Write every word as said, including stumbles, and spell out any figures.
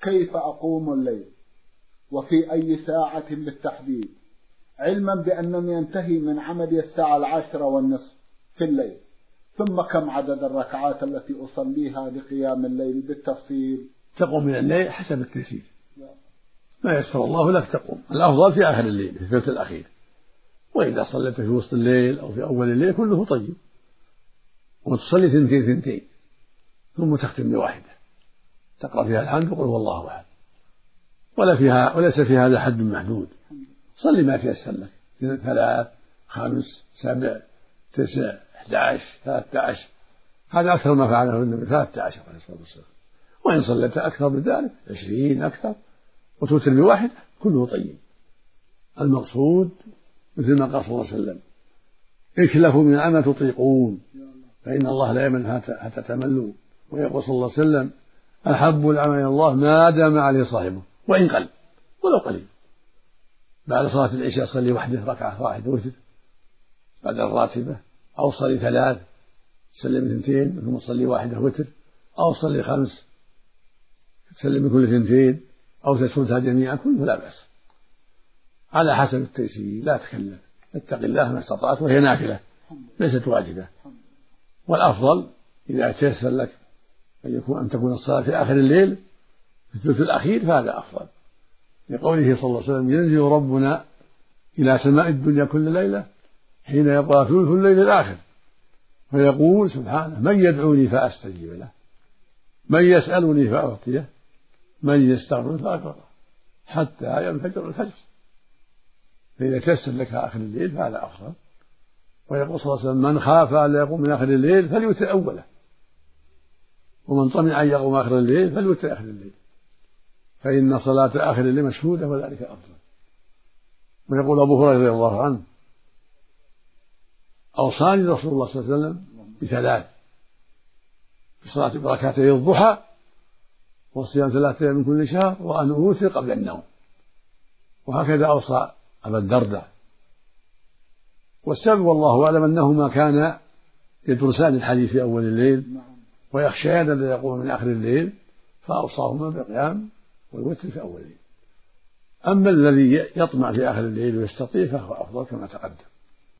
كيف أقوم الليل وفي أي ساعة بالتحديد، علما بأنني ينتهي من عملي الساعة العاشرة والنصف في الليل، ثم كم عدد الركعات التي أصليها لقيام الليل بالتفصيل؟ تقوم من الليل حسب التيسير، ما يسر الله لك تقوم. الأفضل في آخر الليل في الثلث الأخير، وإذا صليت في وسط الليل أو في أول الليل كله طيب، وتصلي ثنتين ثنتين ثم تختم بواحدة تقرأ فيها الحمد وقل هو الله أحد، ولا فيها وليس في هذا حد محدود، صلي ما تيسر لك، ثلاث خمس سبع تسع أحد عشر ثلاثة عشر، هذا أكثر ما فعله النبي ثلاثة عشر عليه الصلاة والسلام. وإن صليت أكثر من ذلك عشرين أكثر وتوتر بواحدة كله طيب. المقصود مثل ما قال صلى الله عليه وسلم اكلفوا من العمل تطيقون فإن الله لا يمل حتى تملوا. ويقول صلى الله عليه وسلم أحب العمل إلى الله ما دام عليه صاحبه وإن قل ولو قليل. بعد صلاة العشاء صلي وحده ركعة واحدة وتر بعد الراتبة، أو صلي ثلاث تسلم اثنتين ثم صلي واحدة وتر، أو صلي خمس تسلم كل اثنتين أو تسلمها جميعا كله لا بأس، على حسب التيسير لا تكلف، اتق الله ما استطعت، وهي نافلة ليست واجبة. والأفضل إذا تيسر لك أن يكون أن تكون الصلاة في آخر الليل في الثلث الأخير فهذا أفضل، لقوله صلى الله عليه وسلم ينزل ربنا إلى سماء الدنيا كل ليلة حين يبقى ثلث الليل الآخر فيقول سبحانه من يدعوني فأستجيب له، من يسألني فأعطيه، من يستغفر فأغفره حتى ينفجر الفجر. فإذا تيسر لك آخر الليل فهذا أفضل. ويقول صلى الله عليه وسلم من خاف ألا يقوم من آخر الليل فليوتر أوله، ومن طمع أن يقوم آخر الليل فليوتر آخر الليل، فإن صلاة آخر الليل مشهودة وذلك أفضل. ويقول أبو هريرة رضي الله عنه أوصاني رسول الله صلى الله عليه وسلم بثلاث: بصلاة بركاتي الضحى، وصيام ثلاثة أيام من كل شهر، وأن أوتر قبل النوم. وهكذا أوصى أبا الدرداء. والسبب والله أعلم أنهما كانا يدرسان الحديث في أول الليل ويخشيان أن يقوم من آخر الليل، فأوصاهما بالقيام والوتر في أول الليل. أما الذي يطمع في آخر الليل ويستطيع فهو أفضل كما تقدم.